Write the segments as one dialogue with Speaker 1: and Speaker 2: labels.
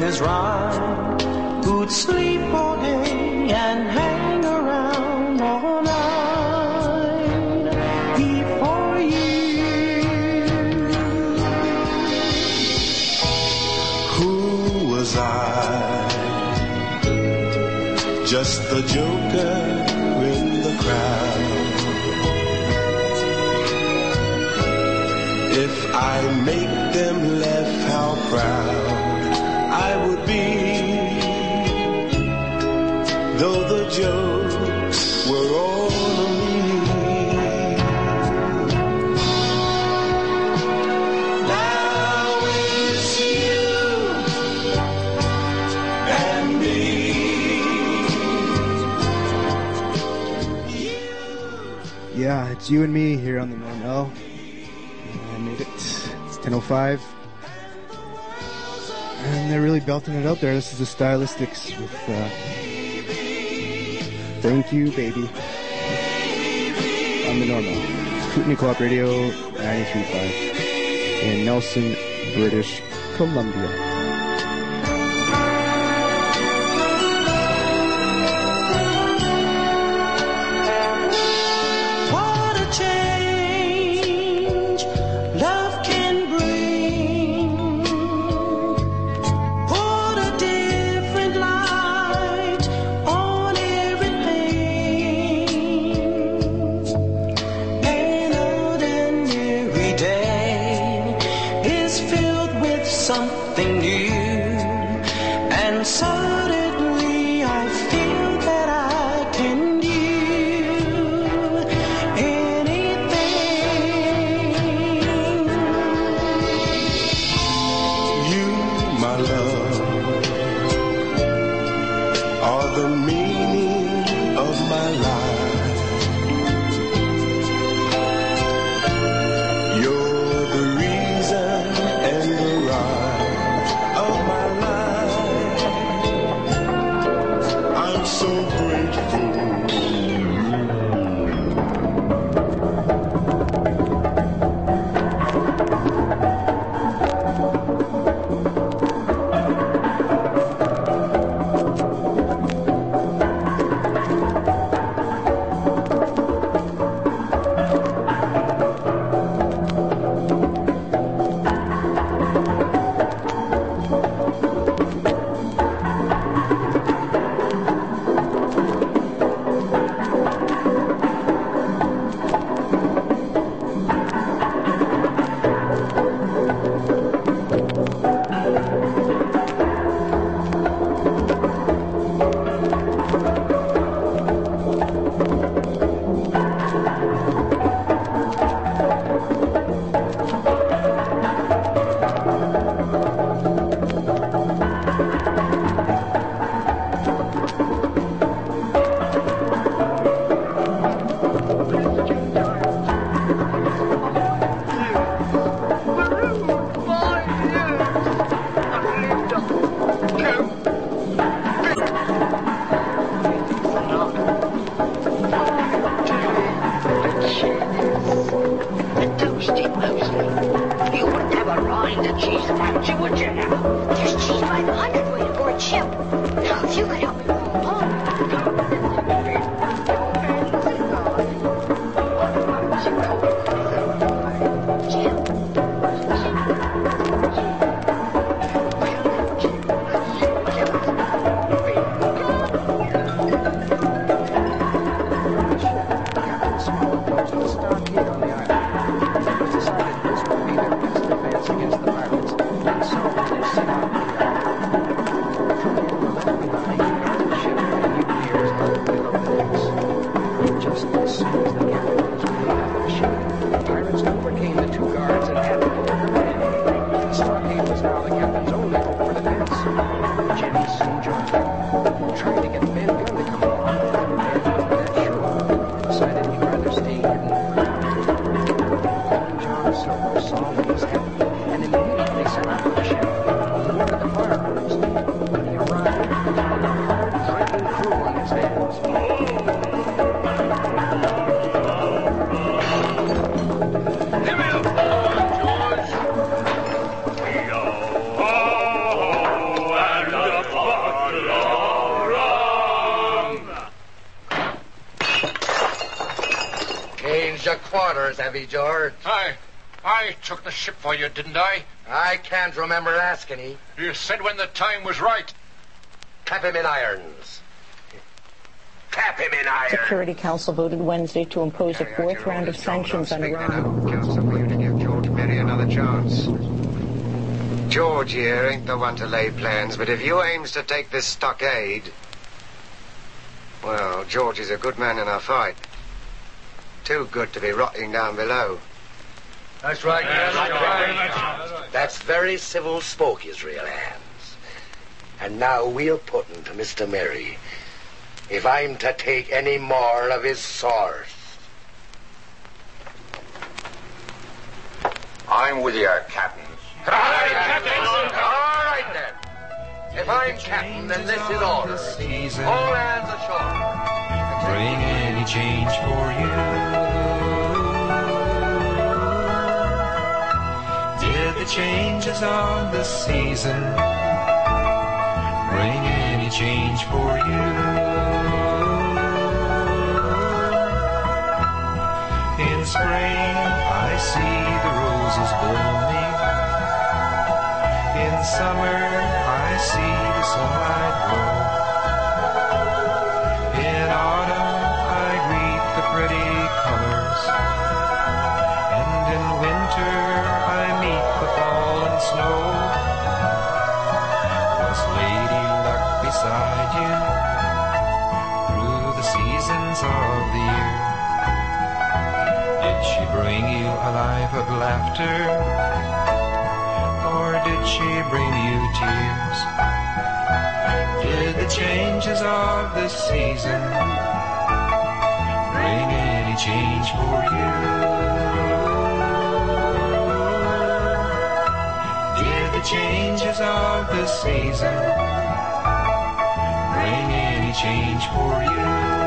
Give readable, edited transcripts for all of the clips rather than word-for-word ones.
Speaker 1: is right, who'd sleep all day and hang around all night before you. Who was I? Just the joker in the crowd. If I make them laugh, how proud I would be, though the jokes were all on me. Now it's you and me.
Speaker 2: Yeah, it's you and me here on the Norm. I made it. It's 10:05. And they're really belting it out there. This is the Stylistics with Thank You, Baby. On the Normal. Kootenai Co-op Radio 93.5 in Nelson, British Columbia.
Speaker 3: the quarters, have you, George?
Speaker 4: I took the ship for you, didn't I?
Speaker 3: I can't remember asking you.
Speaker 4: You said when the time was right.
Speaker 3: Cap him in irons. Cap him in irons.
Speaker 5: Security Council voted Wednesday to impose a fourth round of sanctions on Iran.
Speaker 6: Council for you to give George Berry another chance. George here ain't the one to lay plans, but if you aims to take this stockade, well, George is a good man in a fight. Too good to be rotting down below.
Speaker 3: That's right. That's very civil spoke, Israel Hands. And now we'll put him to Mr. Mary if I'm to take any more of his source.
Speaker 7: I'm with you, Captain.
Speaker 3: All right, then. If I'm captain, then this is order. All hands ashore.
Speaker 8: Bring any change for you. Did the changes of the season bring any change for you? In spring I see the roses blooming. In summer I see the sunlight glow. In autumn I greet the pretty colors. And in winter I meet the fall and snow. Was Lady Luck beside you through the seasons of the year? Did she bring you a life of laughter? Or did she bring you tears? Did the changes of the season bring any change for you? Did the changes of the season bring any change for you?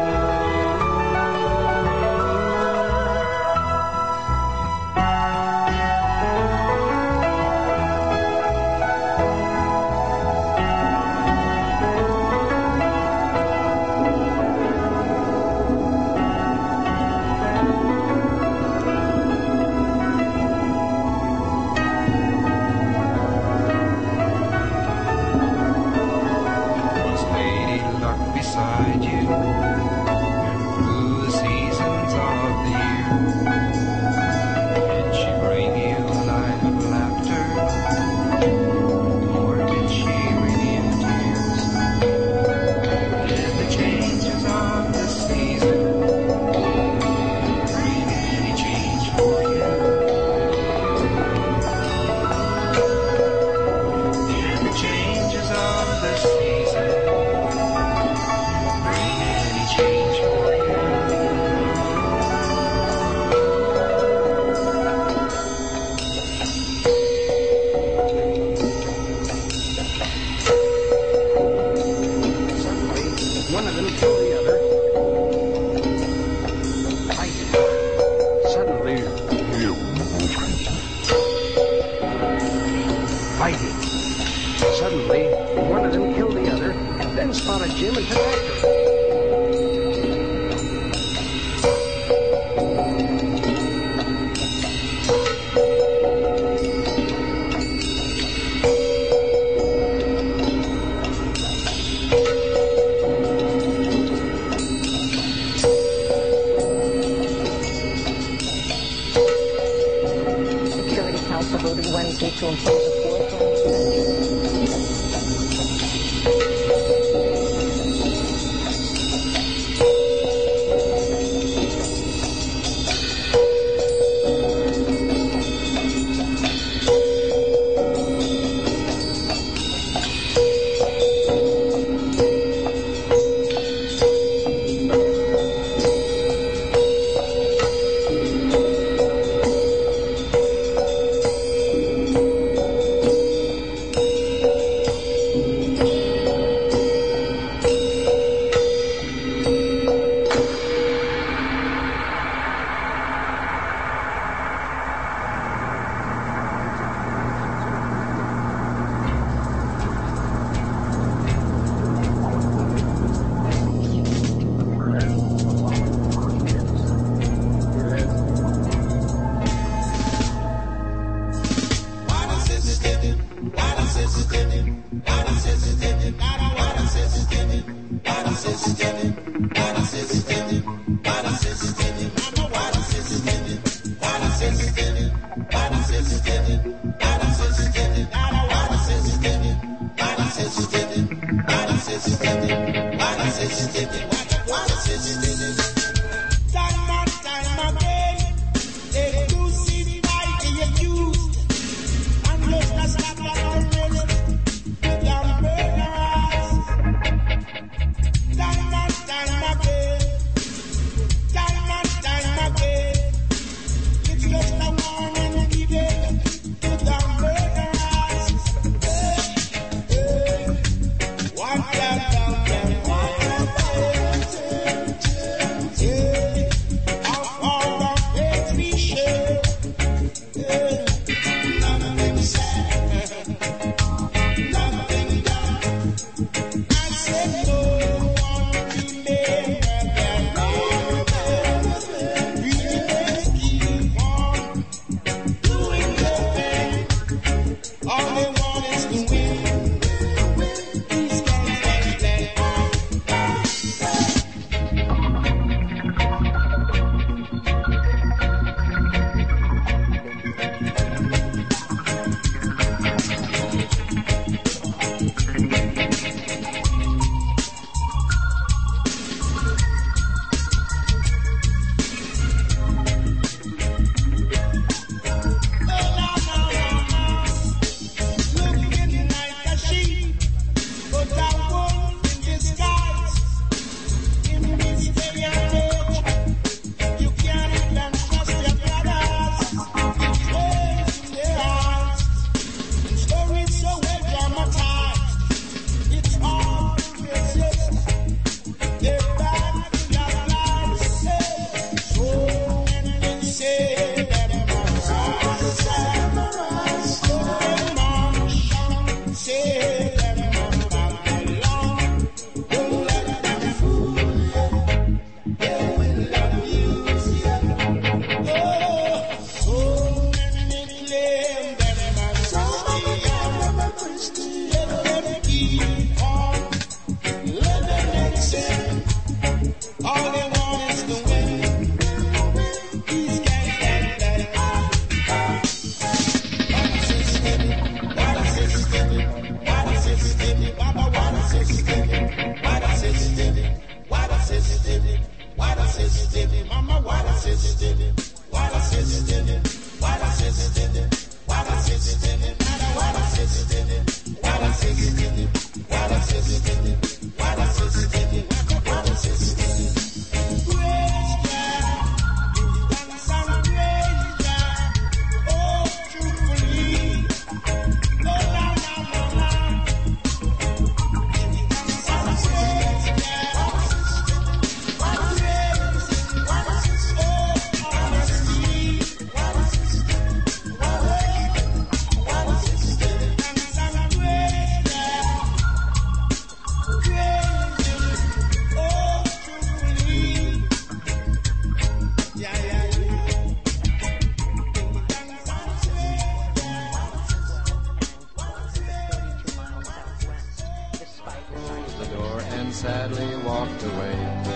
Speaker 8: sadly walked away,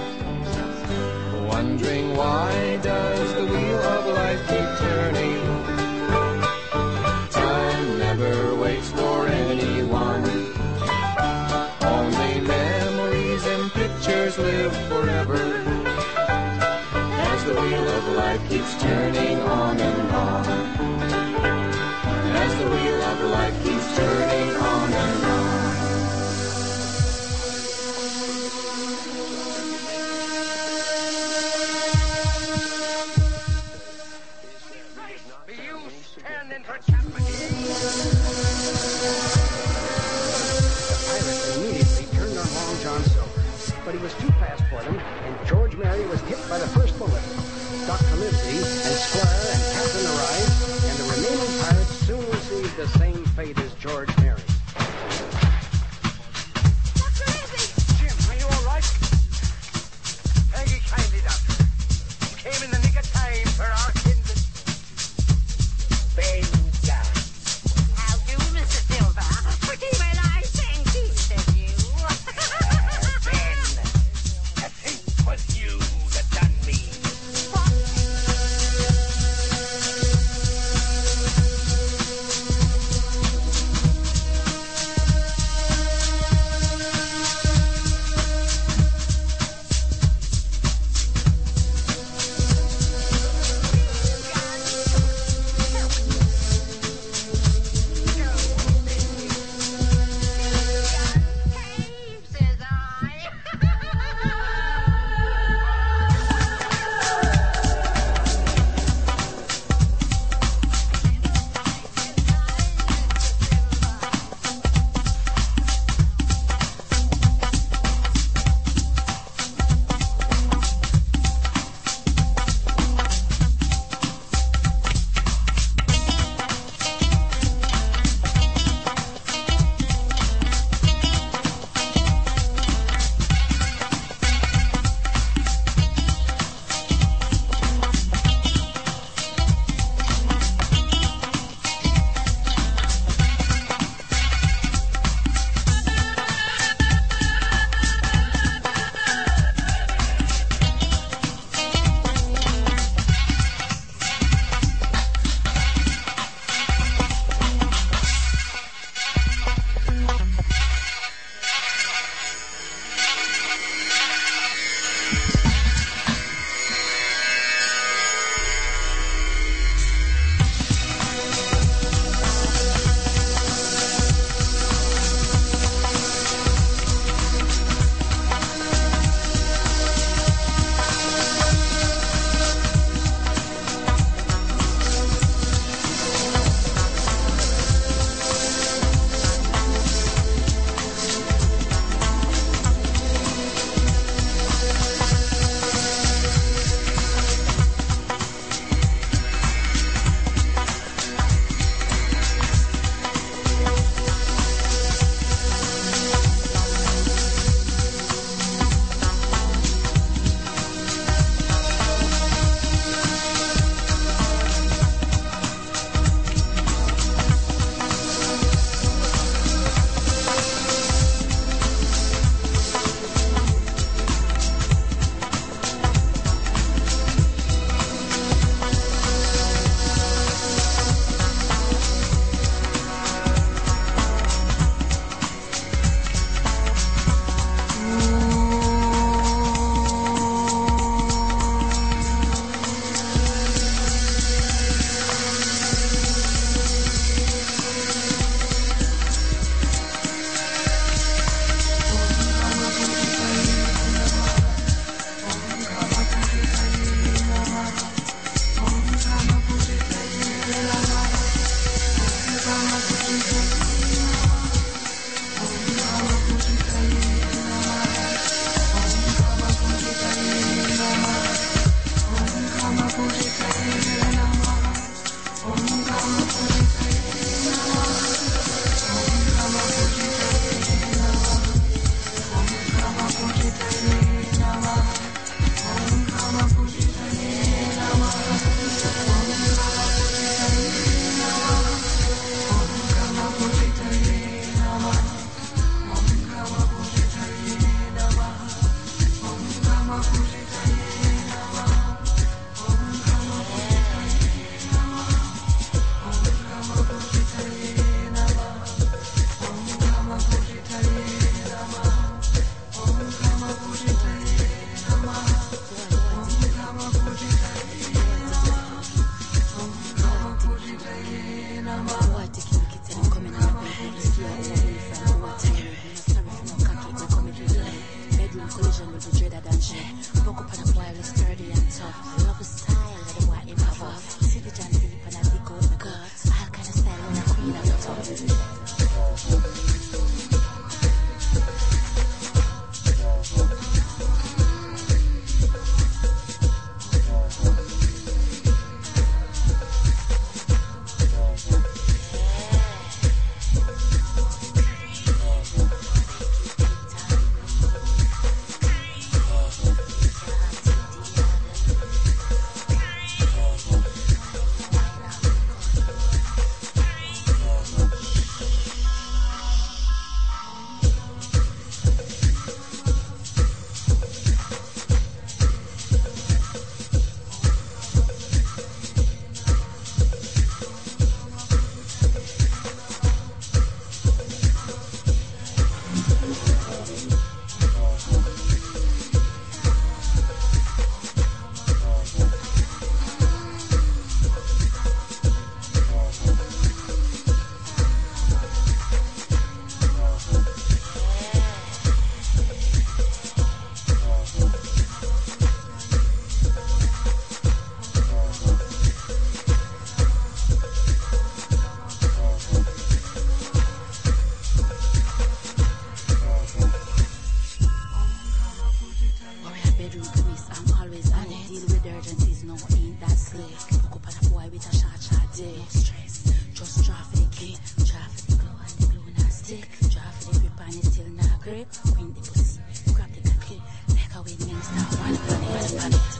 Speaker 8: wondering why does the wheel of life keep turning? Time never waits for anyone. Only memories and pictures live forever, as the wheel of life keeps turning on and on. As the wheel of life keeps turning on and on.
Speaker 7: But he was too fast for them, and George Mary was hit by the first bullet. Dr. Livesey and Squire and Captain arrived, and the remaining pirates soon received the same fate as George Mary.
Speaker 9: you that done me. Bedroom police, I'm always on it. Deal with urgencies, no ain't that slick. Hook up on a boy with a shot dick. No stress, just draw for the kid. Draw for the glue and the glue not stick. Draw for the grip and it still not grip. Queen the pussy, grab the cocky. Take away the minister, one on it.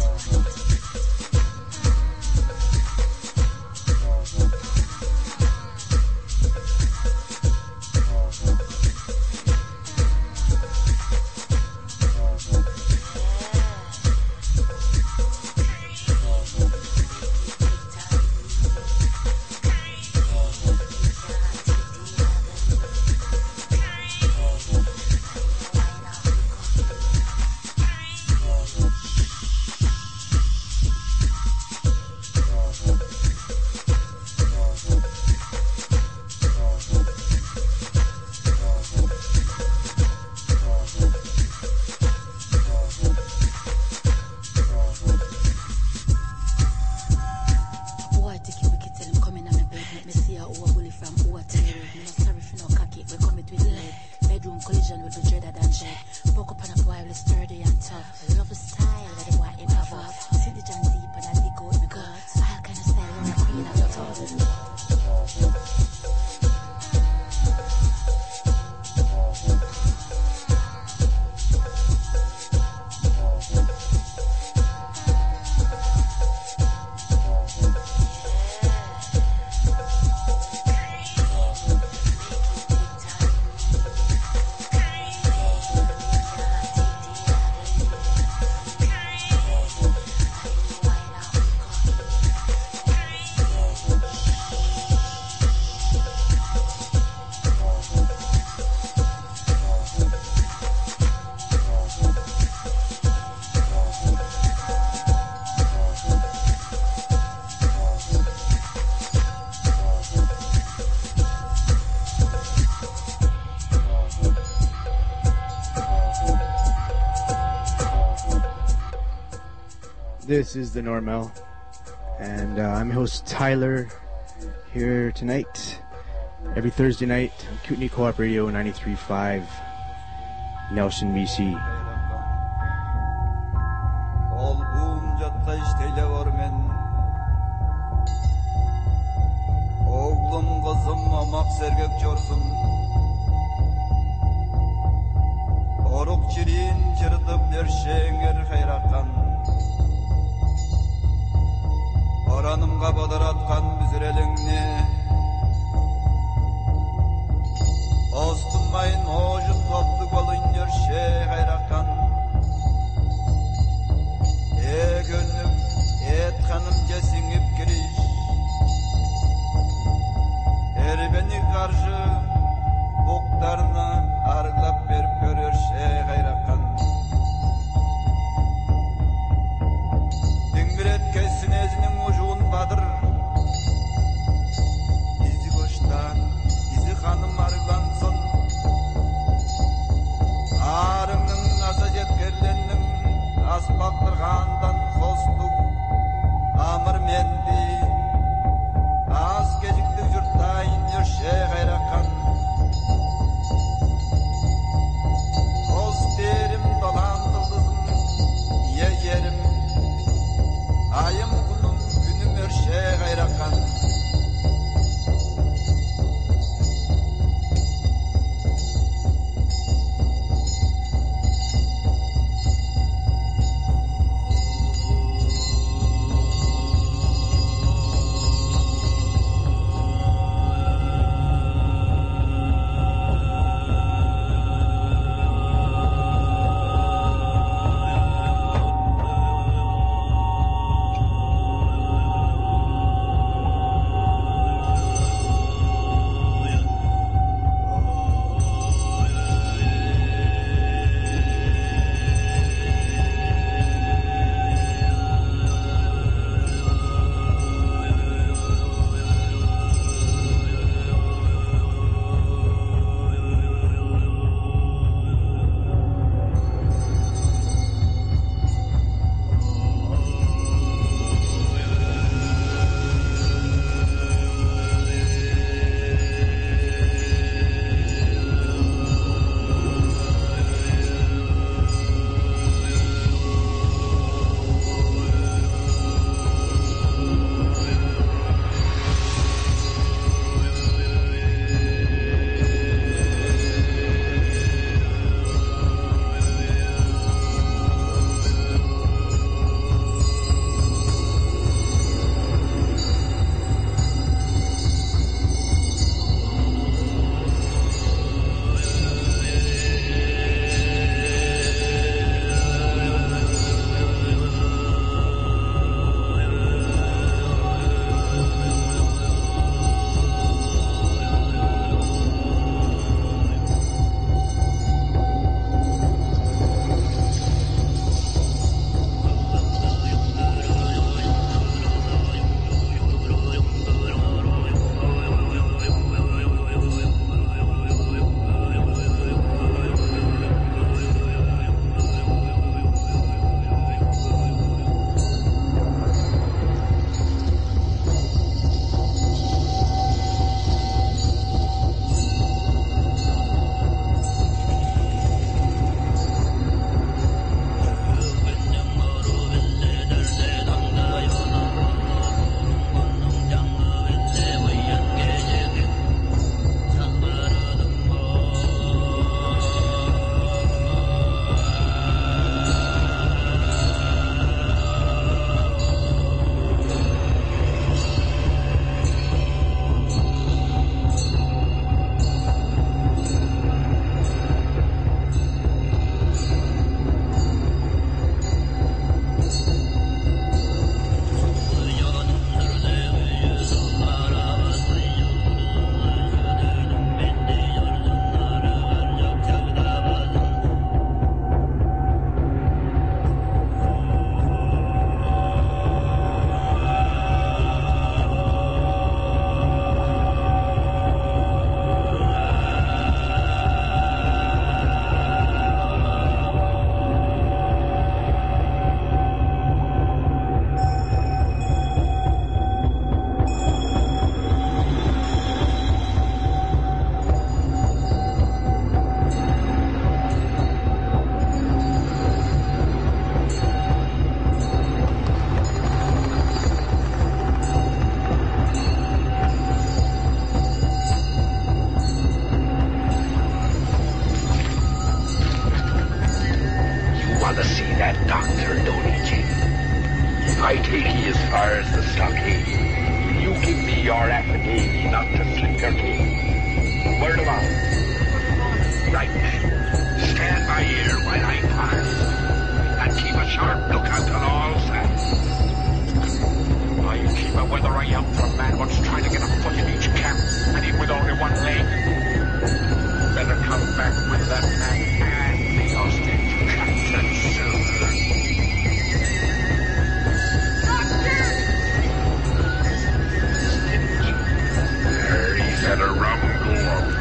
Speaker 2: This is the Normal, and I'm your host Tyler here tonight, every Thursday night on Kootenai Co-op Radio 93.5, Nelson, BC.
Speaker 10: Oğlum kızım amak sergek jorsun Oruk çirin çırdıp derşeğer hayrakan Oranımga bodaratkan büzürelingni Ostunmayın oğuşun topluk olun derşeğer hayrakan Gönlüm et hanım cesingip giriş Beni karşı boklarını arılap verip görür hayrakan Dingret kessin ezinin ucuğun badır İzi koştan, izi hanım arılansın Ağrının asa jetkerlendim Aspaktırgandan hostuk Amır mendi Az gecikti yurttayın hayrakan Toz derim dolandırdım Ye yerim Ayım kunum günüm hayrakan
Speaker 3: I take ye as far as the stockade. You give me your affidavit not to slip your cane. Word of honor. Right. Stand by here while I pass. And keep a sharp lookout on all sides. I'll keep a weather eye out for a man what's trying to get a foot in each camp, and even with only one leg. Better come back with that man and the hostage, Captain Silver. He's had a rum go out.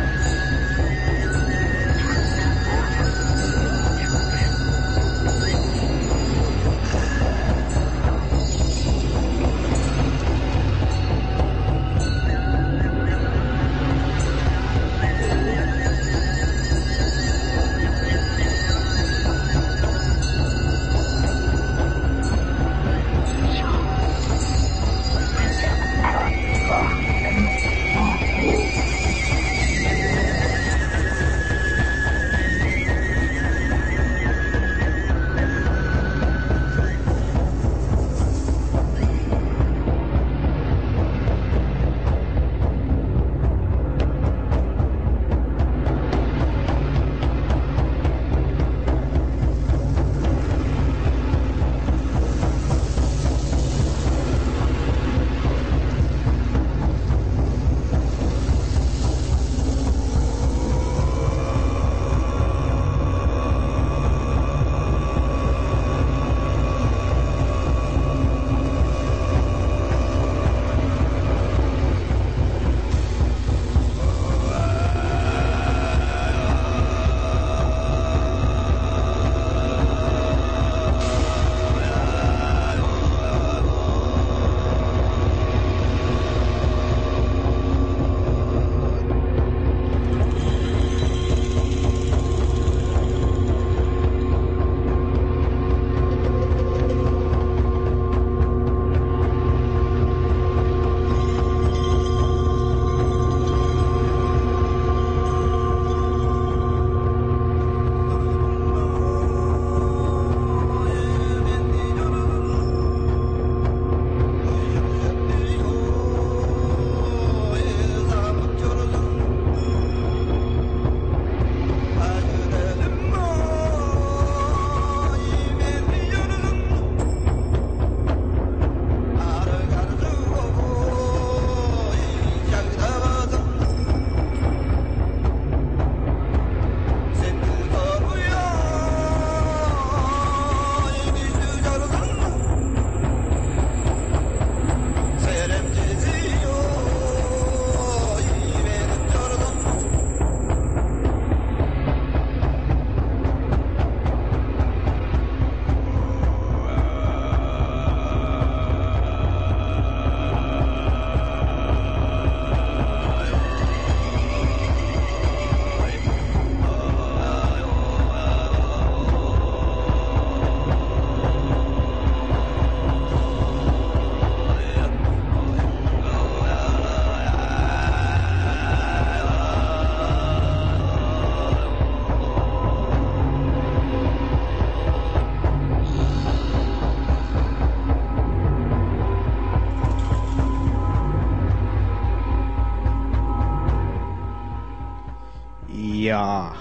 Speaker 2: Yeah.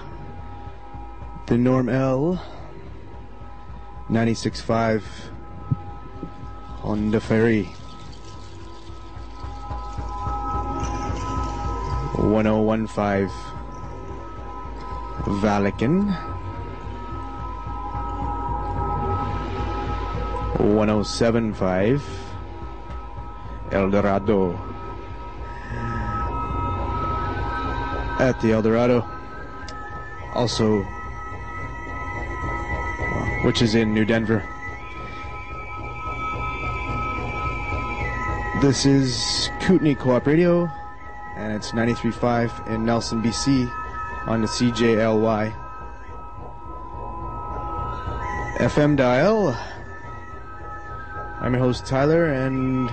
Speaker 2: The Norm L 96.5 on the ferry. 1015 Vatican. 1075 El Dorado. At the El Dorado, also, which is in New Denver. This is Kootenai Co-op Radio, and it's 93.5 in Nelson, BC, on the CJLY FM dial. I'm your host, Tyler, and,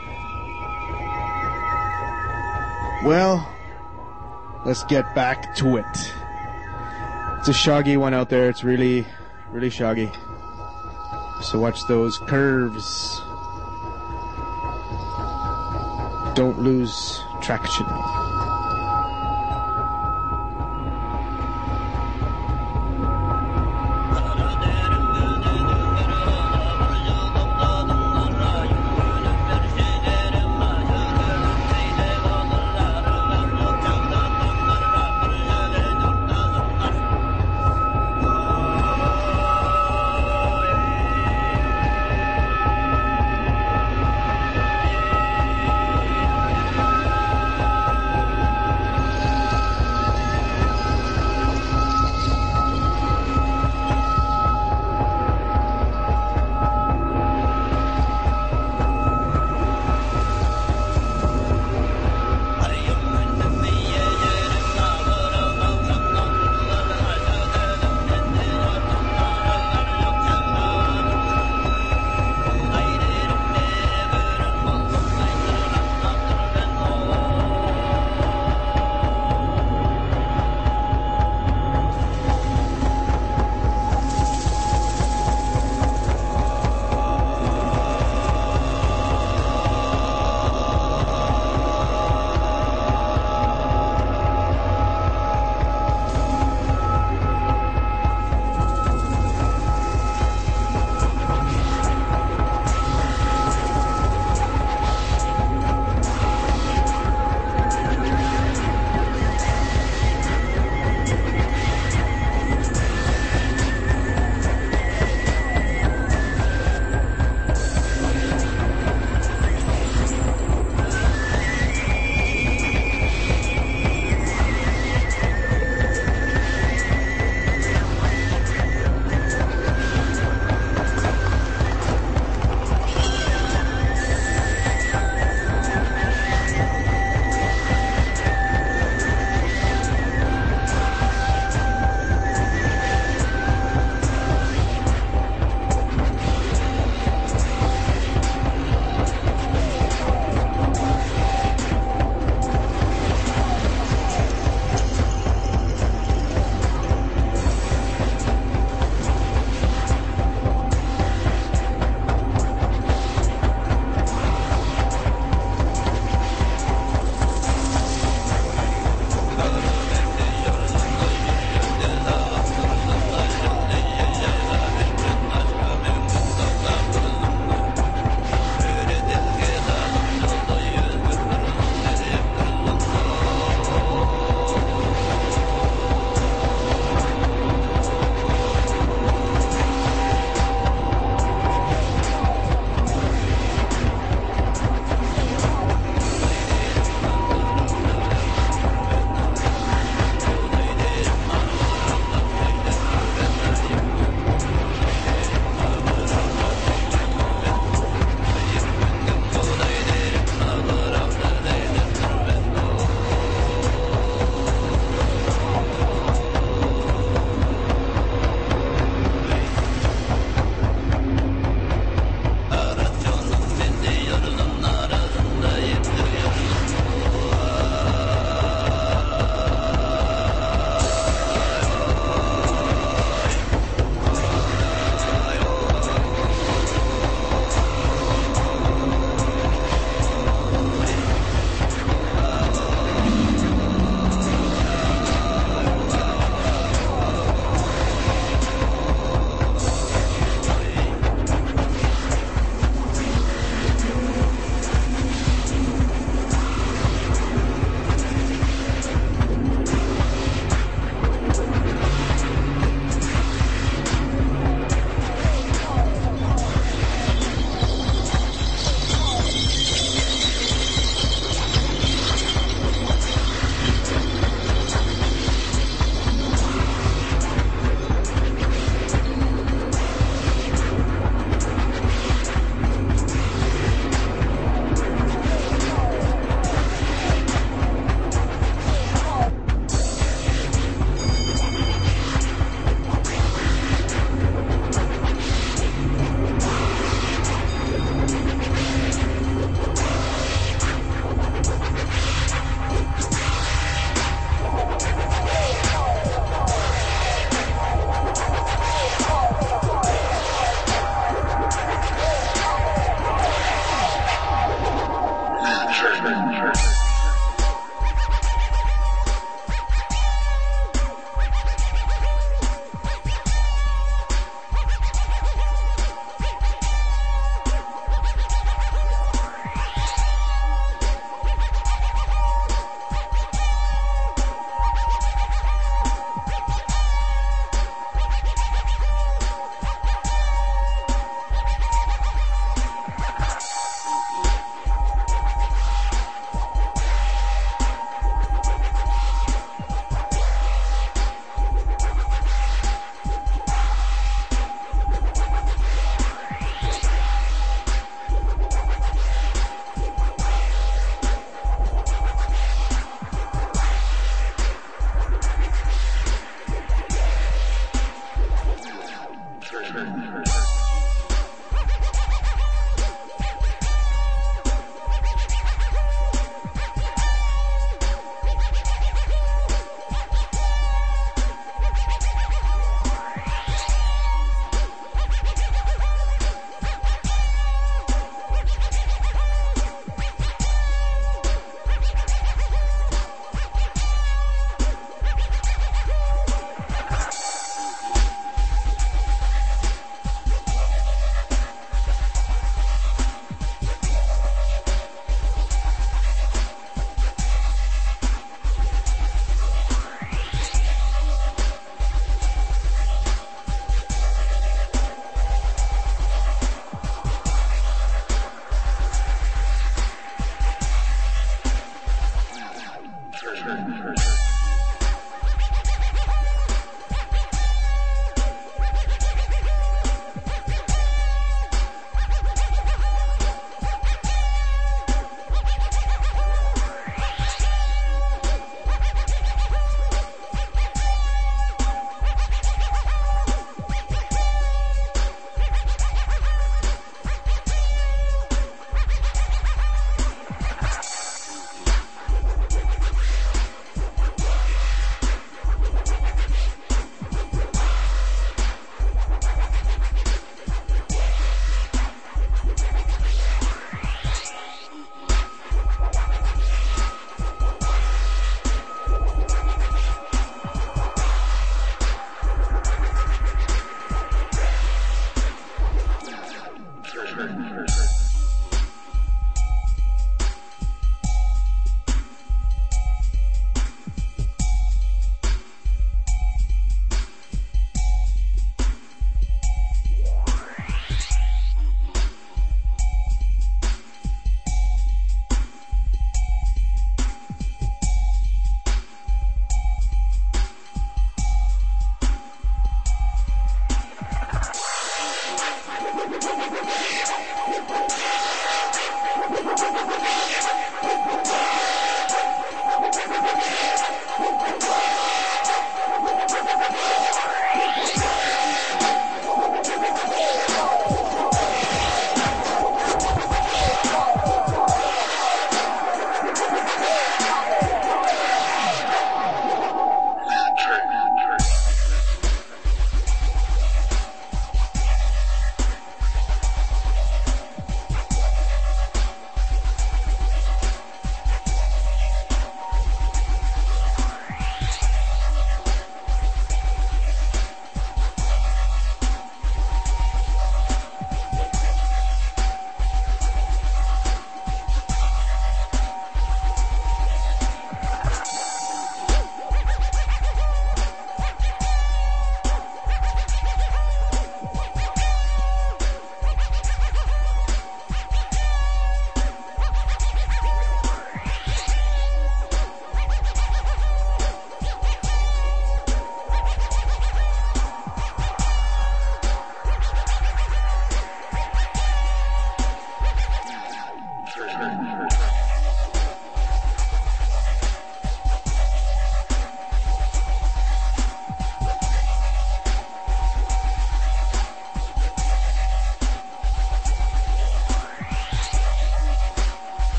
Speaker 2: well, let's get back to it. It's a shoggy one out there. It's really, really shoggy. So watch those curves. Don't lose traction.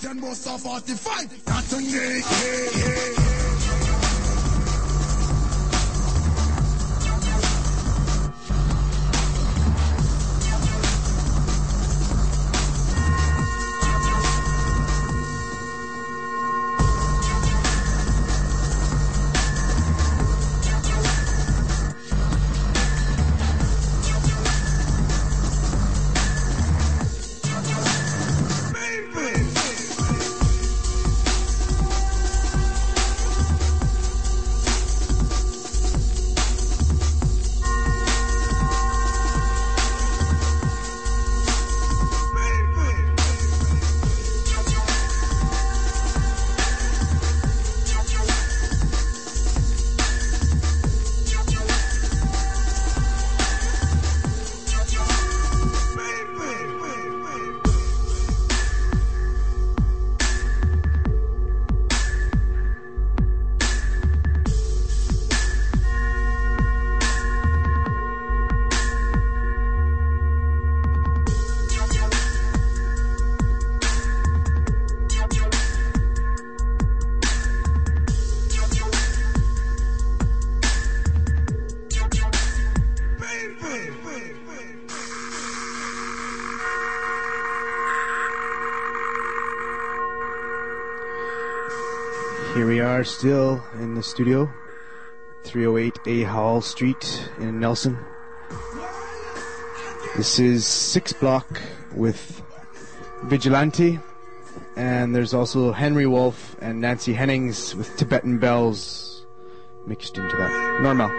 Speaker 11: and bust a 45. Not a naked.
Speaker 2: Here we are still in the studio, 308 A Hall Street in Nelson. This is 6 Block with Vigilante, and there's also Henry Wolf and Nancy Hennings with Tibetan Bells mixed into that. Normal.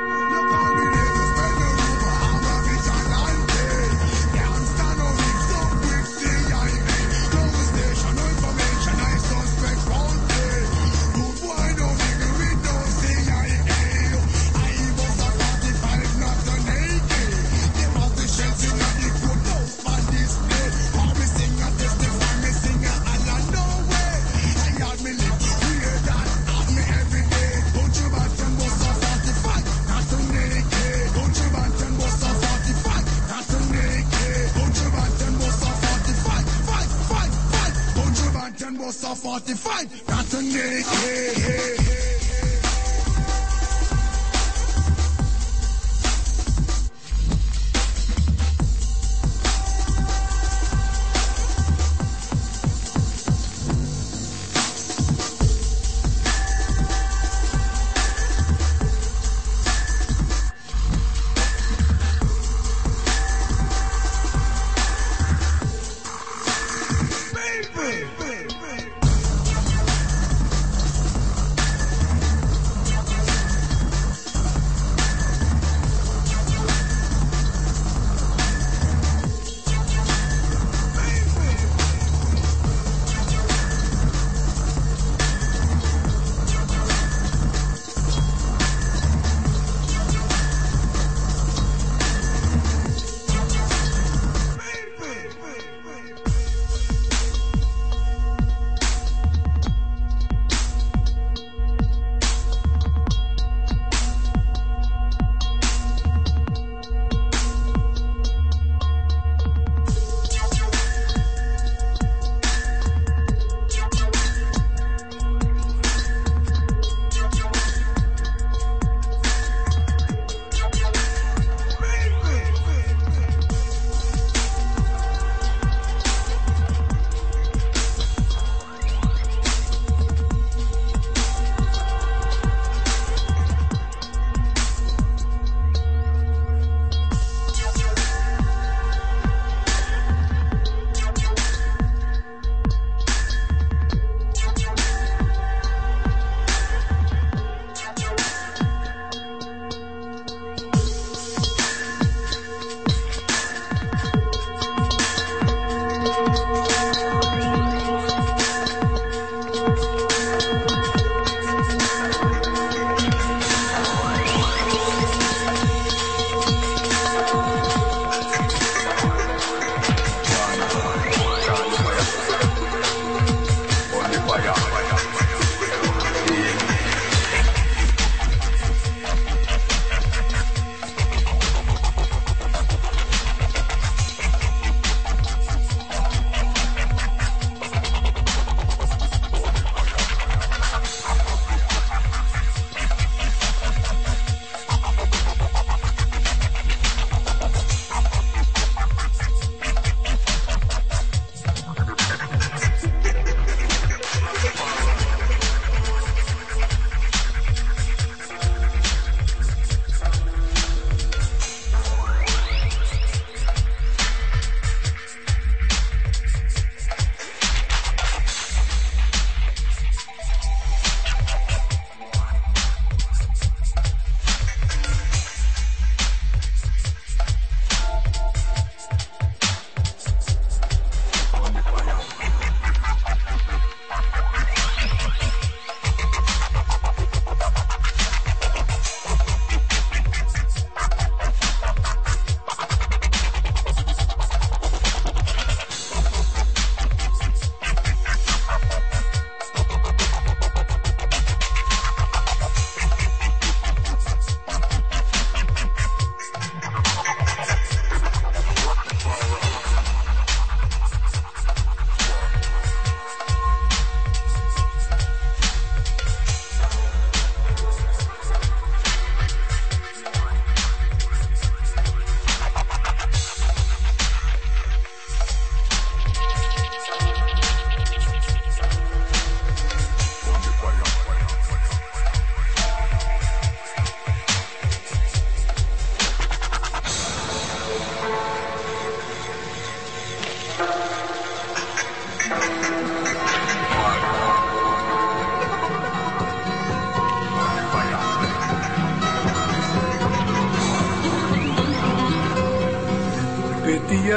Speaker 11: Bossa 45, not a naked.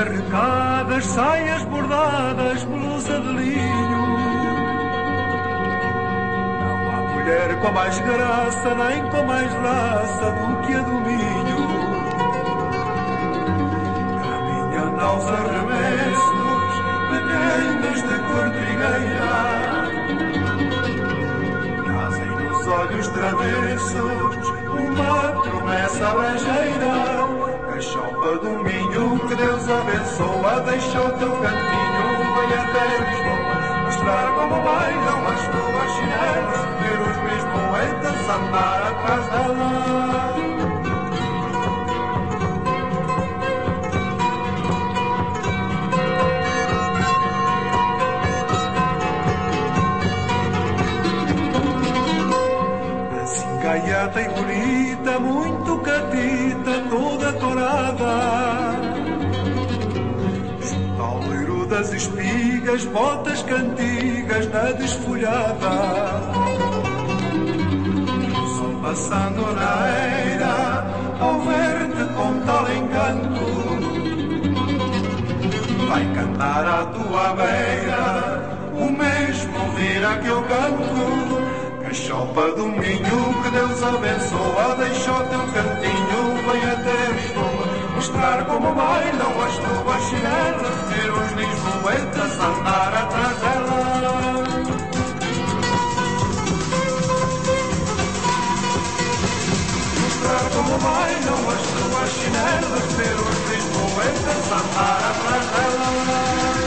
Speaker 12: arrecadas, saias bordadas, blusa de linho. Não há mulher com mais graça, nem com mais raça do que a do Minho. Caminhando aos arremessos, pequenas de cor trigueira, trazem nos olhos travessos uma promessa ligeira. Cachopa do Minho, que Deus abençoa, deixa o teu cantinho, vai até Lisboa, mostrar como bailam as tuas chinelas, ver os lisboetas andar atrás dela. Assim gaiata e bonita, muito catita, toda torada, junto ao loiro das espigas, botas cantigas na desfolhada. O sol passando na eira, ao ver-te com tal encanto, vai cantar à tua beira o mesmo vira que eu canto. Cachopa do Minho, que Deus abençoa, deixa o teu cantinho, vem até Lisboa, mostrar como bailam as tuas chinelas, ver os lisboetas andar atrás dela. Mostrar como bailam as tuas chinelas, ver os lisboetas andar atrás dela.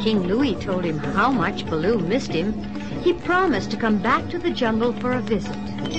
Speaker 13: King Louis told him how much Baloo missed him, he promised to come back to the jungle for a visit.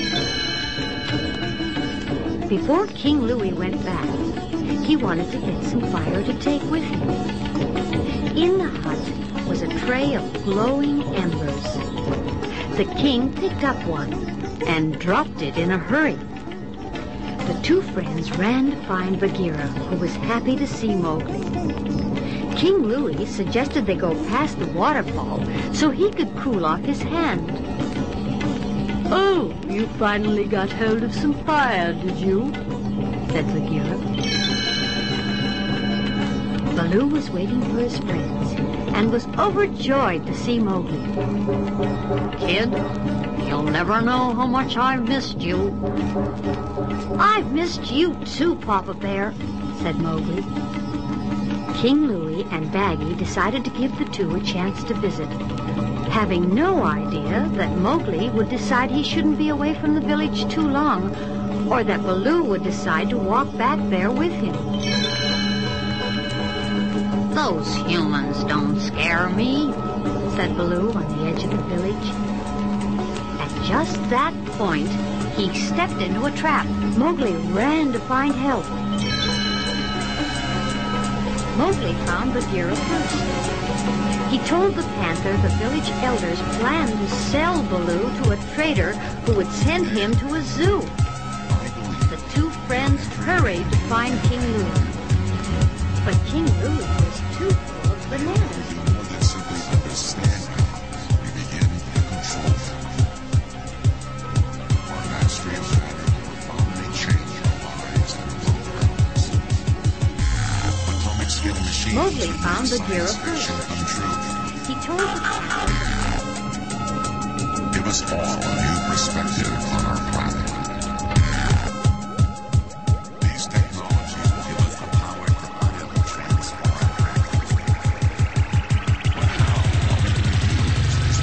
Speaker 13: Before King Louis went back, he wanted to get some fire to take with him. In the hut was a tray of glowing embers. The king picked up one and dropped it in a hurry. The two friends ran to find Bagheera, who was happy to see Mowgli. King Louis suggested they go past the waterfall so he could cool off his hand. "Oh, you finally got hold of some fire, did you?" said Bagheera. Baloo was waiting for his friends and was overjoyed to see Mowgli. "Kid, you'll never know how much I've missed you." "I've missed you too, Papa Bear," said Mowgli. King Louis and Baggy decided to give the two a chance to visit, having no idea that Mowgli would decide he shouldn't be away from the village too long, or that Baloo would decide to walk back there with him. "Those humans don't scare me," said Baloo on the edge of the village. At just that point, he stepped into a trap. Mowgli ran to find help. Mowgli found Bagheera first. He told the panther the village elders planned to sell Baloo to a trader who would send him to a zoo. The two friends hurried to find King Louis. But King Louis was too full of bananas.
Speaker 11: More than simply understand how we begin to control them. Our mastery of matter will profoundly change our lives and programs. Atomic scale machines
Speaker 13: Mowgli found Bagheera first.
Speaker 11: come true.
Speaker 13: He told the panther,
Speaker 11: Give us all a new perspective on our planet. These technologies will give us the power to utterly transform our planet. But how are we going to use this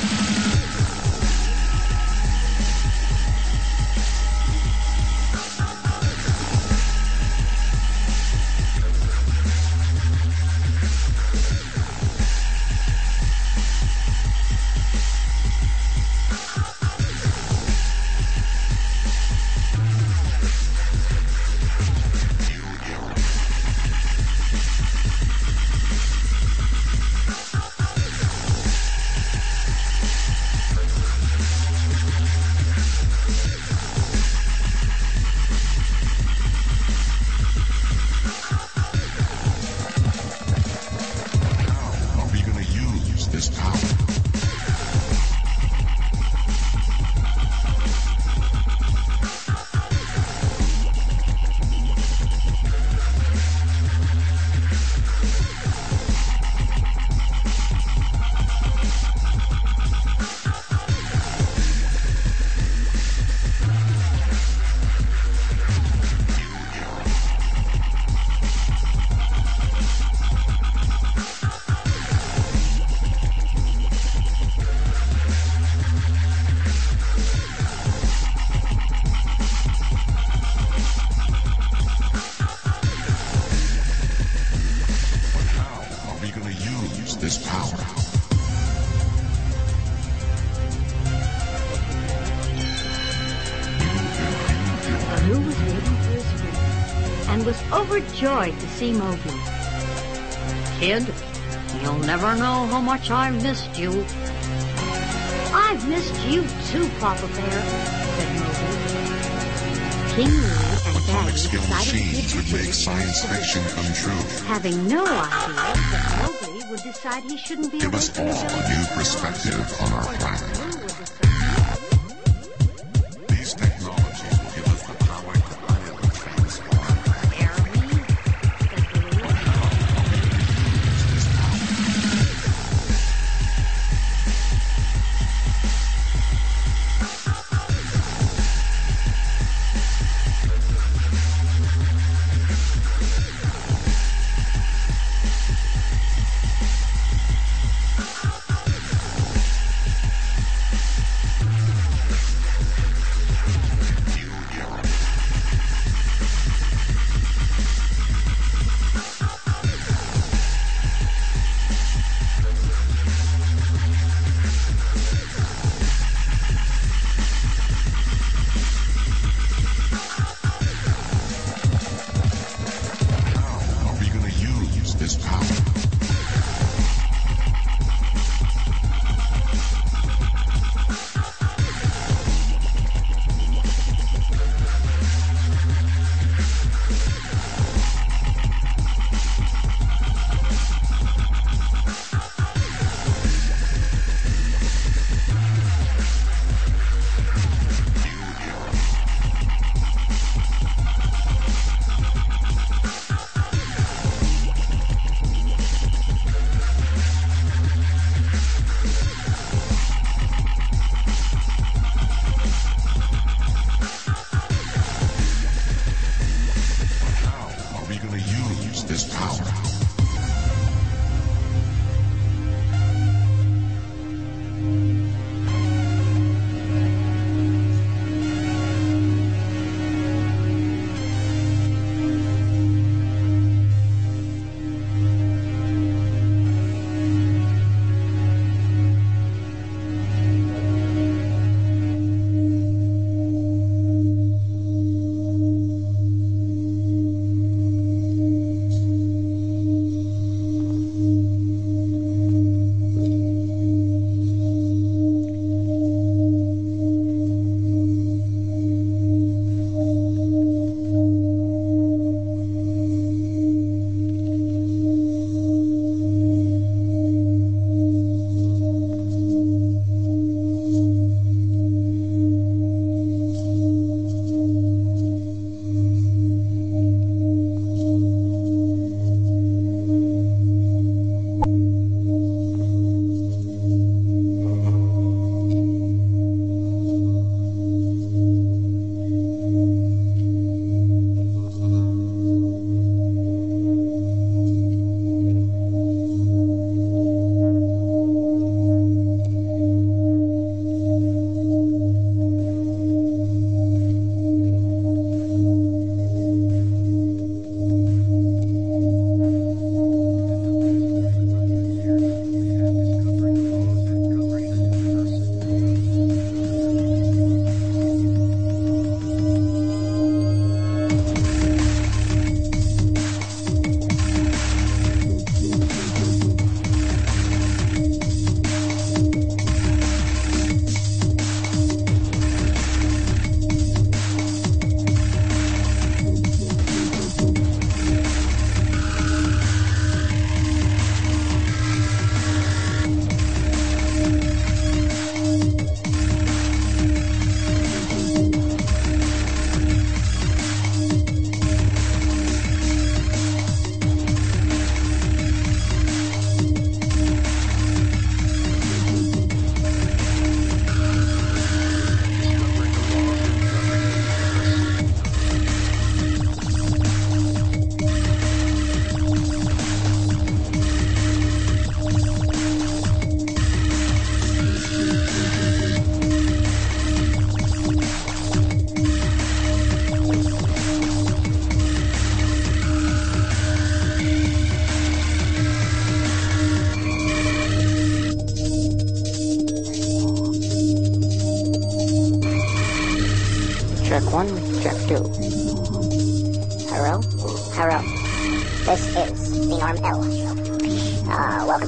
Speaker 13: was overjoyed to see Mowgli. "Kid, you'll never know how much I've missed you." "I've missed you too, Papa Bear," said Mowgli. King Louie and Baggy decided
Speaker 11: machines
Speaker 13: to
Speaker 11: would
Speaker 13: give
Speaker 11: make science fiction come true.
Speaker 13: having no idea that Mowgli would decide he shouldn't be
Speaker 11: Give
Speaker 13: away
Speaker 11: us
Speaker 13: from
Speaker 11: all
Speaker 13: the
Speaker 11: a
Speaker 13: village.
Speaker 11: new perspective on our planet. These technologies will give us the power to utterly transform our planet.
Speaker 14: Check 1, check 2.
Speaker 15: Hello? Hello. This is the Norm L. Welcome.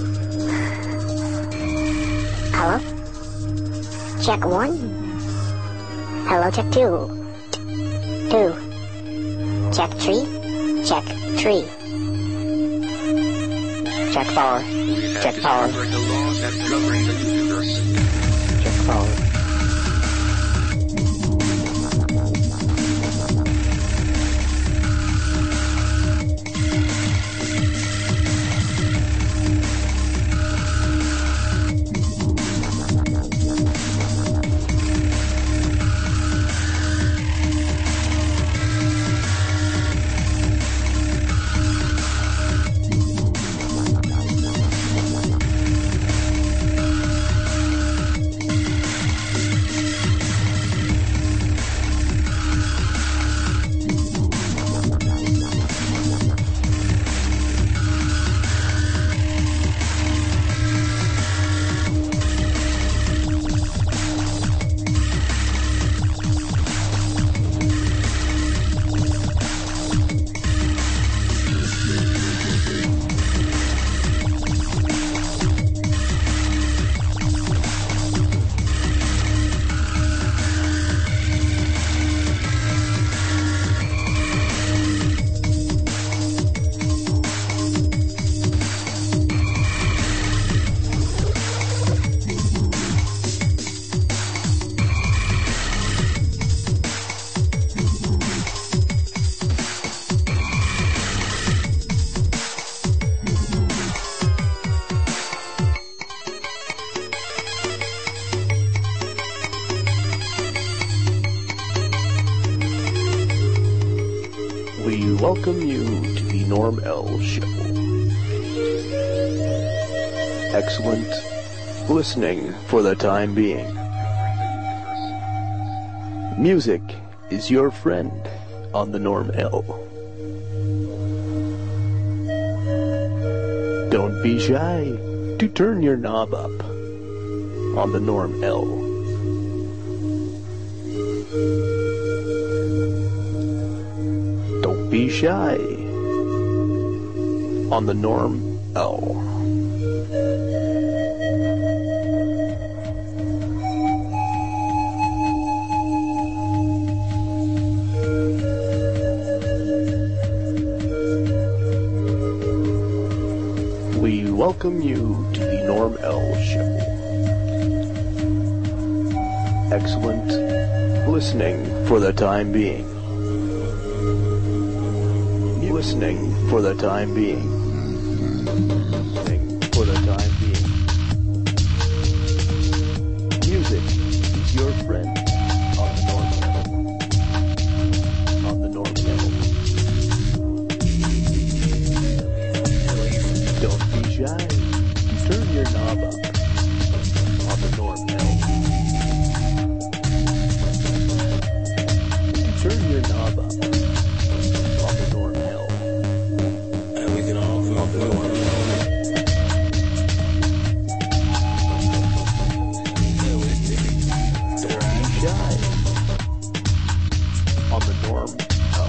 Speaker 15: Hello? Check 1. Hello, check 2. 2. Check 3. Check 3. Check 4. Check 4. Check 4.
Speaker 16: We welcome you to the Norm L Show. Excellent listening for the time being. Music is your friend on the Norm L. Don't be shy to turn your knob up on the Norm L. Don't be shy on the Norm L. We welcome you to the Norm L Show. Excellent listening for the time being. Listening for the time being. Listening for the time being. Music is your friend on the Norm L. On the Norm L. Don't be shy. Turn your knob up on the Norm L. Turn your knob up on the Norm L. And we can all move on the Norm L. Don't be shy on the Norm L.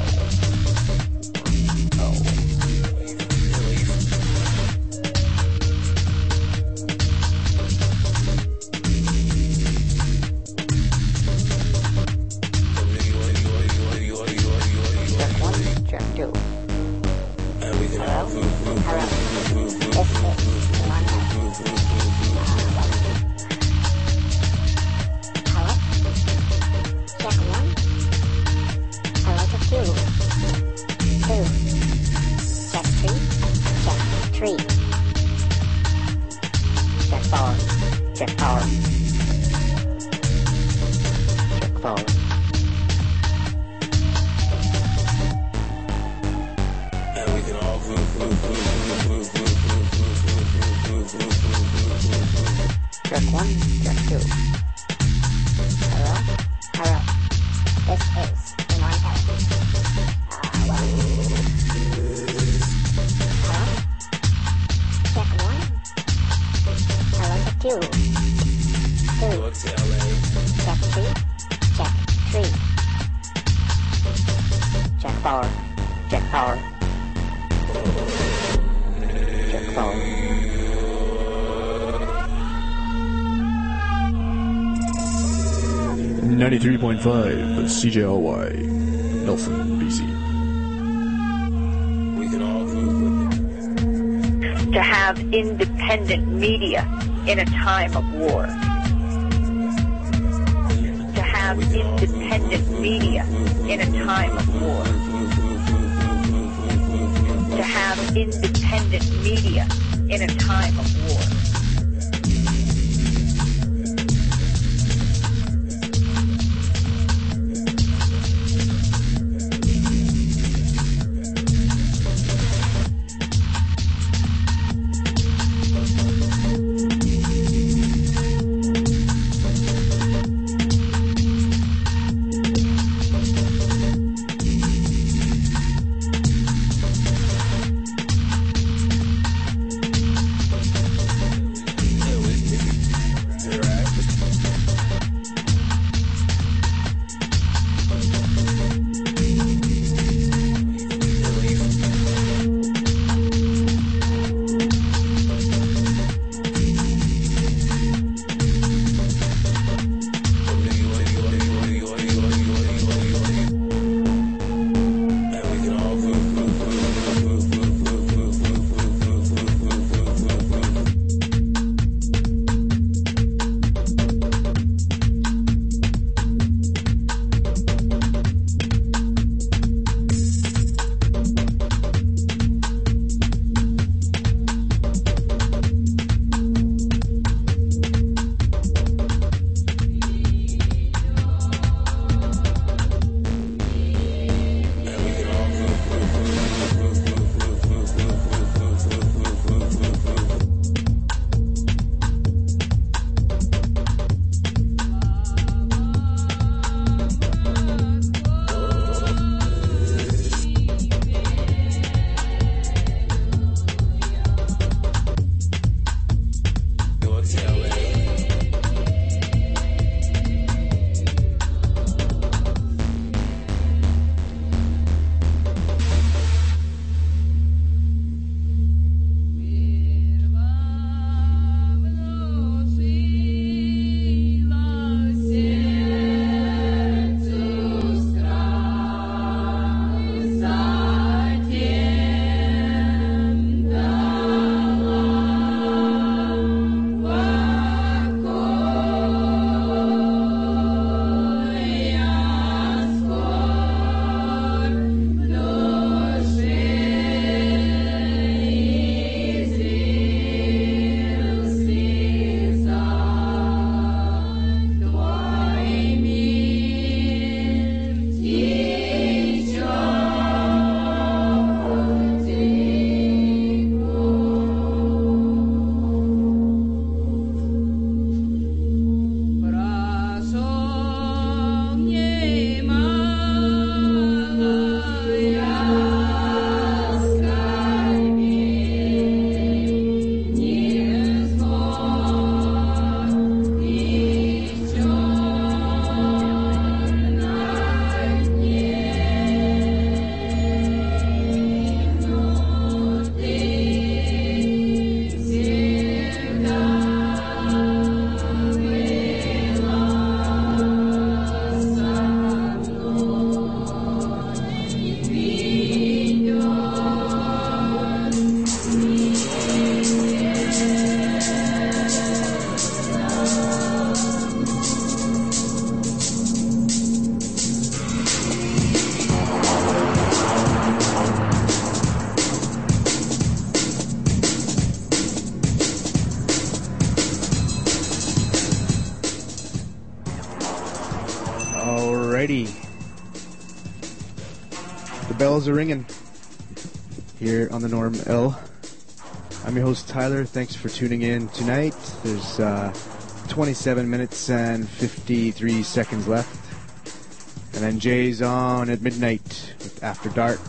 Speaker 15: power. Check power. Check power.
Speaker 2: 93.5 CJLY, Nelson, BC.
Speaker 14: To have independent media in a time of war. To have independent media in a time of war. To have independent media in a time of war.
Speaker 2: Alrighty. The bells are ringing here on the Norm L. I'm your host Tyler. Thanks for tuning in tonight. There's 27 minutes and 53 seconds left. And then Jay's on at midnight with After Dark.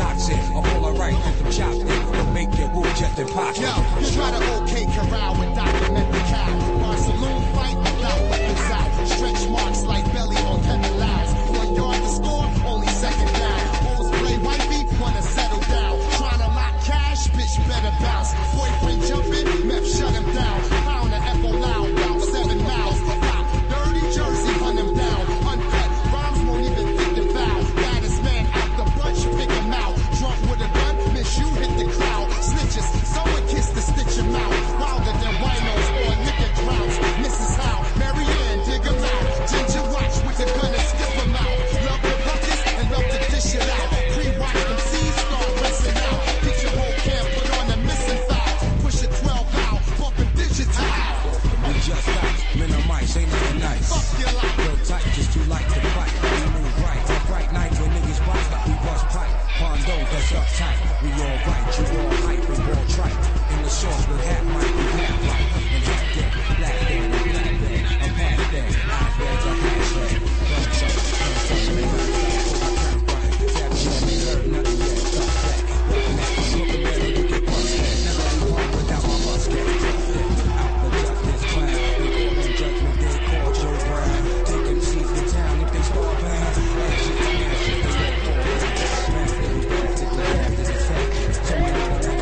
Speaker 17: toxic. I'm all alright with them chopsticks. They'll make your room just impossible.
Speaker 18: Yo, you try to OK Corral and document the cow. Our saloon fight without weapons out. Stretch marks like belly on Kevin Loud's. 1 yard to score, only second down. Bulls play wifey, wanna settle down. Trying to lock cash, bitch better bounce. Boyfriend jumping, meth shut him down. Pound the F.O. loud, about 7 miles. Pop, dirty jersey, hunt him down. Uncut, rhymes won't even fit the foul. Baddest man out the bunch, pick him out. Drunk with a gun, miss you hit the crowd. Snitches, someone kiss to stitch him out. Wilder than rhinos or liquor droughts. Mrs. Howe, Marianne, dig him out. Ginger watch with the gun and skip him out. Love the buckets and love to dish it out. Pre-watch them C's start resting out. Get your whole camp, put on a missing foul. Push a 12 out, bumping digital.
Speaker 17: We just got minimize, ain't nothing nice.
Speaker 18: Fuck your life.
Speaker 17: Real tight, just too light to fight. We move right, bright nights when niggas bite. We bust pipe, Pondo that's uptight. We all right, you all hype, we all trite. In the sauce with half might be half right. And half dead, black dead, and black dead. I'm past dead, eyes red, a hashtag. Run some, make my stop, I turn front. Tap you and they heard nothing yet, stop back. Next, looking better, you get punched at. Never be home without my musket. Out the justice clown, they call them judgment, they call Joe Brown. Take them seats to town if they start playing. Shit, they go for it. Smash them, plastic, the left is a fact. So many of them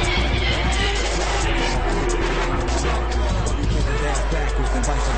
Speaker 17: backwards, then vice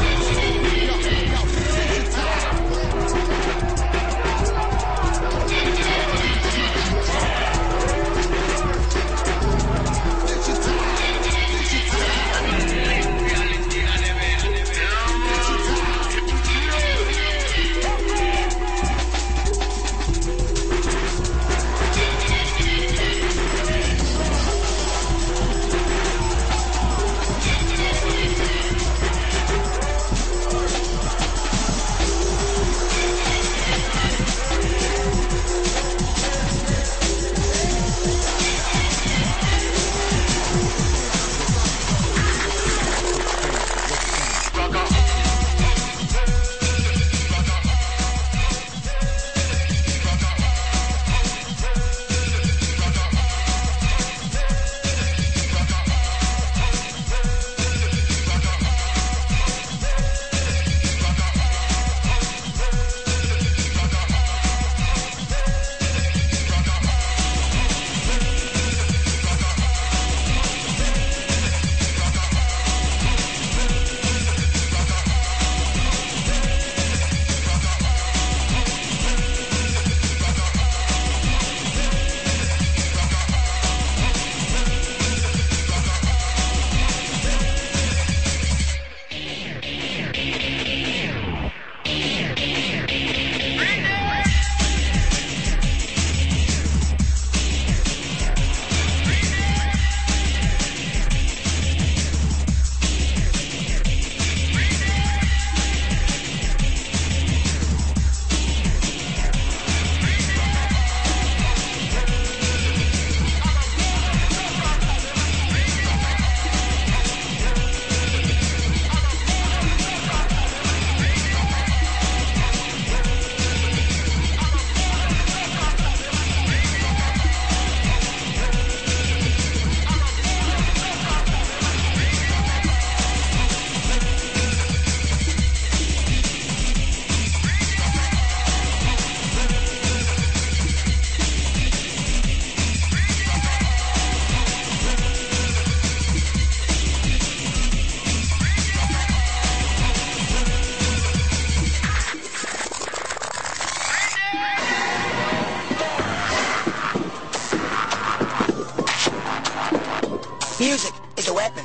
Speaker 19: Music is a weapon.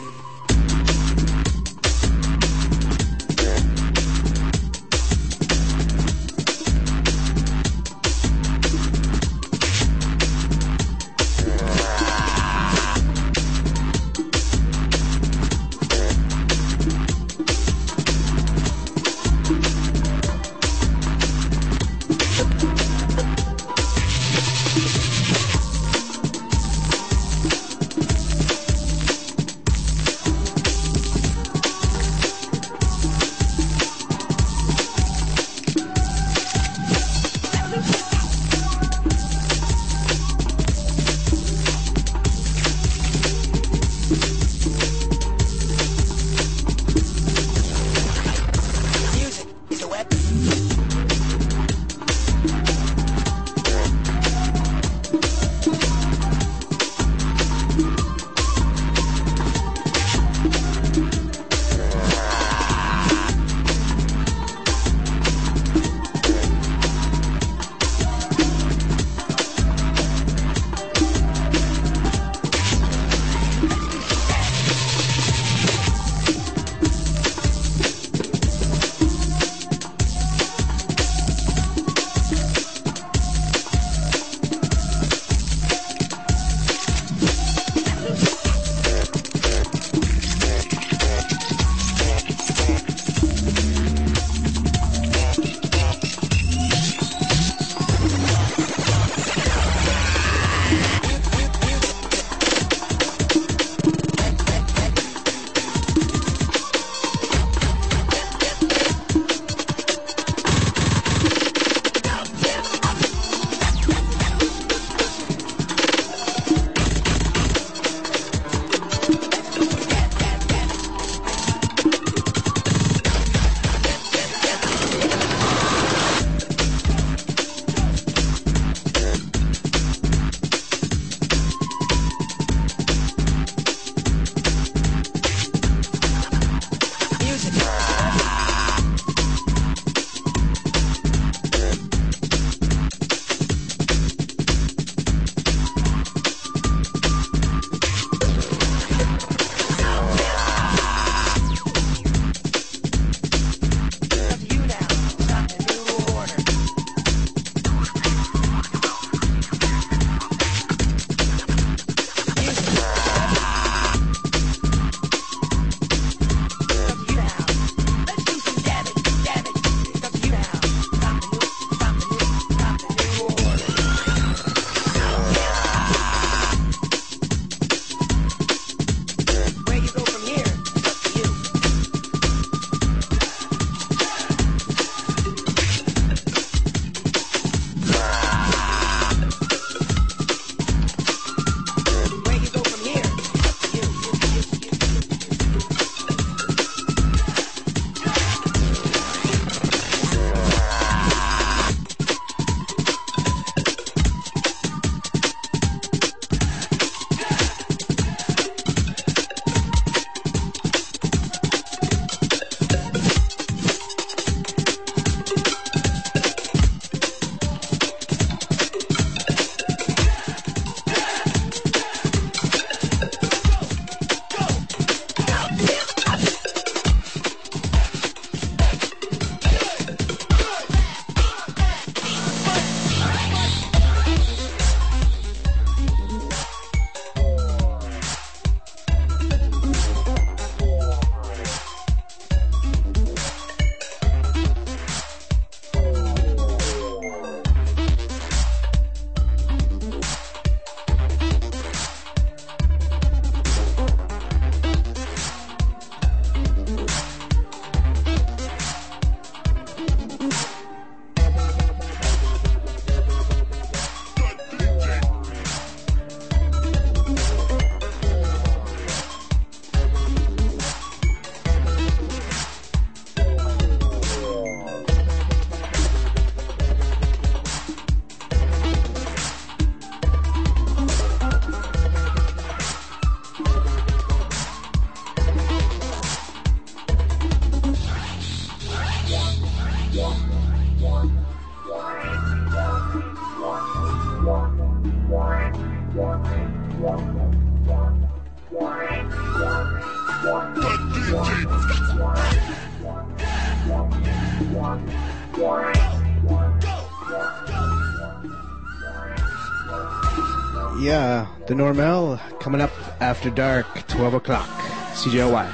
Speaker 2: Yeah, the Normal coming up after dark, 12 o'clock, CJLY.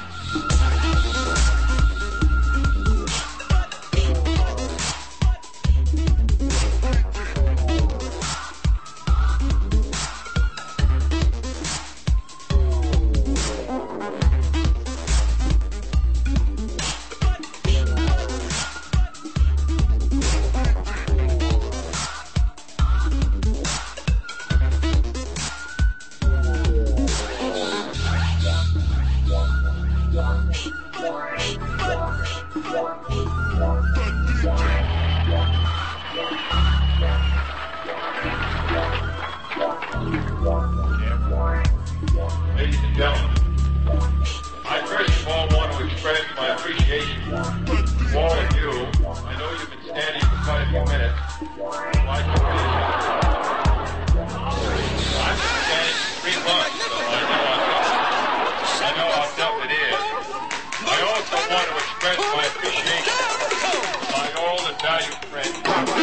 Speaker 4: Ladies and gentlemen, I first of all want to express my appreciation to all of you. I know you've been standing for quite a few minutes. I'm been standing for 3 months, so I know how tough it is. I also want to express my appreciation to my old and valued friend,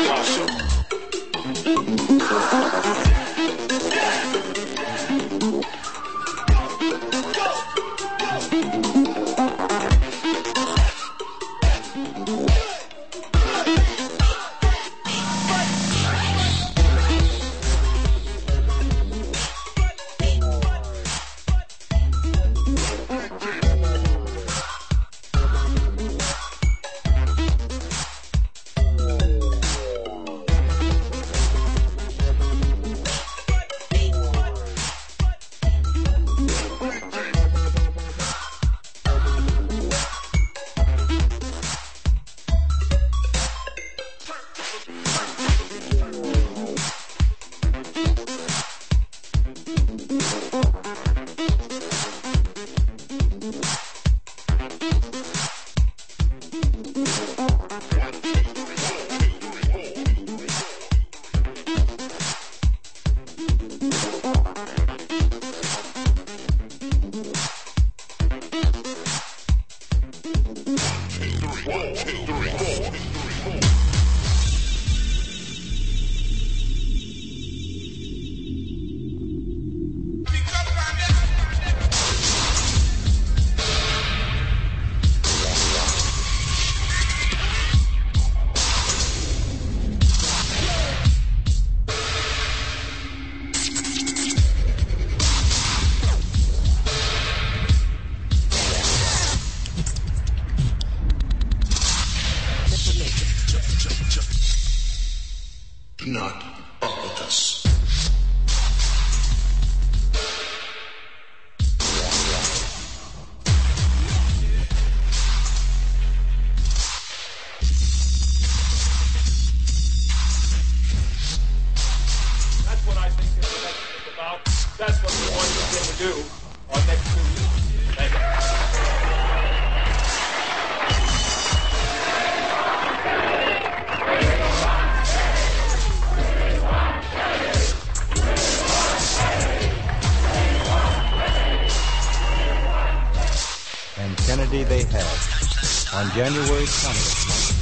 Speaker 11: Not all of us.
Speaker 4: That's what I think this election is about. That's what we want to be able to do on next 2 years. Thank you.
Speaker 20: And Kennedy they had on January 20th.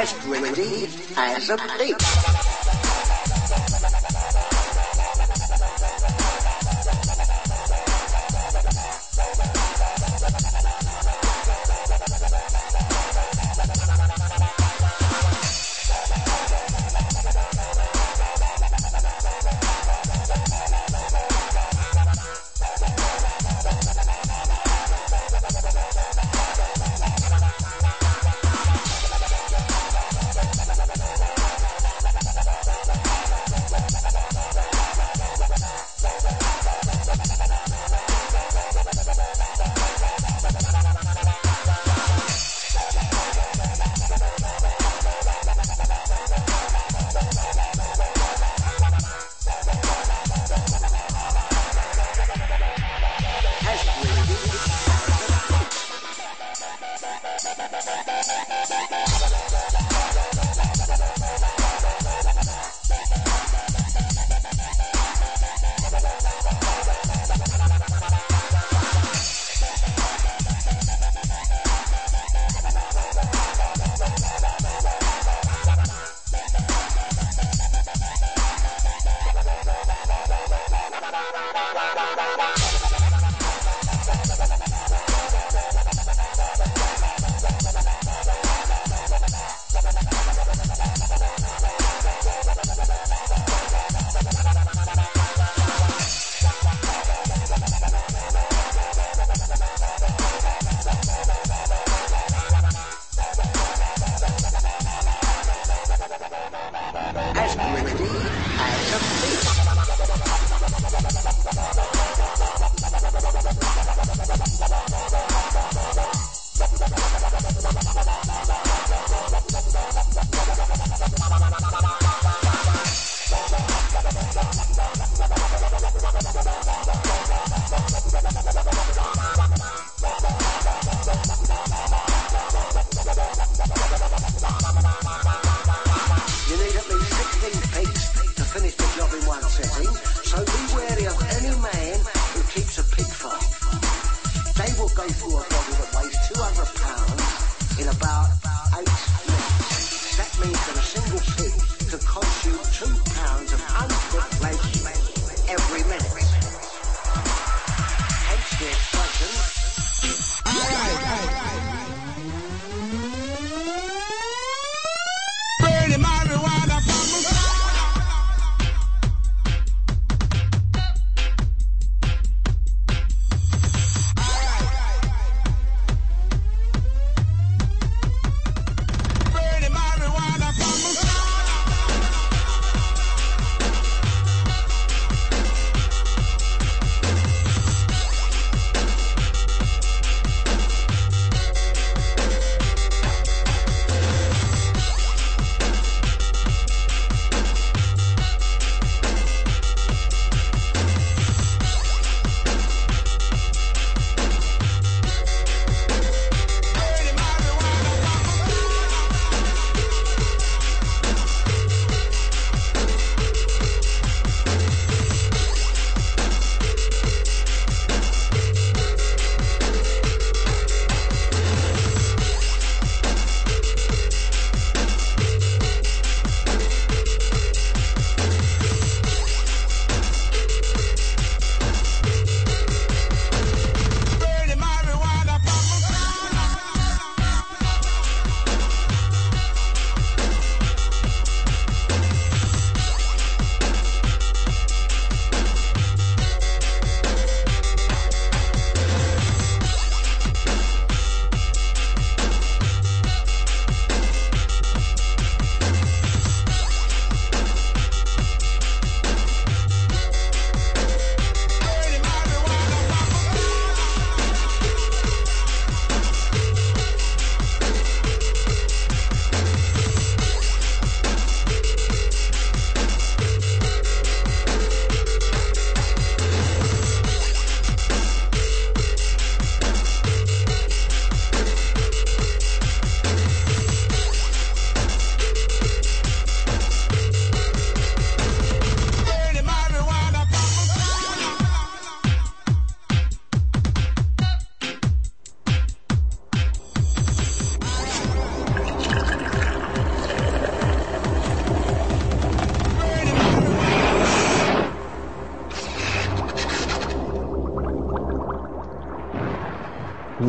Speaker 7: as greedy as a pig.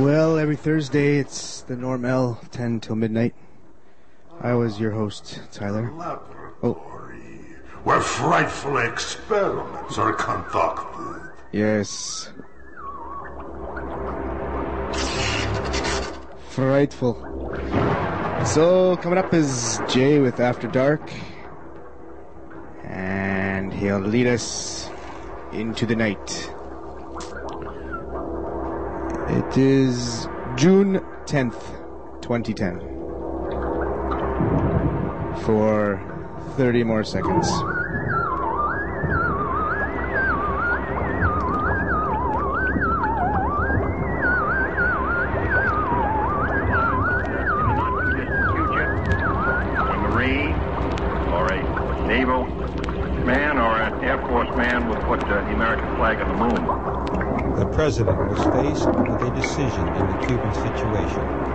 Speaker 2: Well, every Thursday it's the Norm-L, 10 till midnight. I was your host, Tyler.
Speaker 12: Where frightful experiments are conducted.
Speaker 2: Yes. Frightful. So, coming up is Jay with After Dark. And he'll lead us into the night. It is June 10th, 2010. For 30 more seconds.
Speaker 4: Naval man or an Air Force man would put the American flag on the moon.
Speaker 20: The president was faced with a decision in the Cuban situation.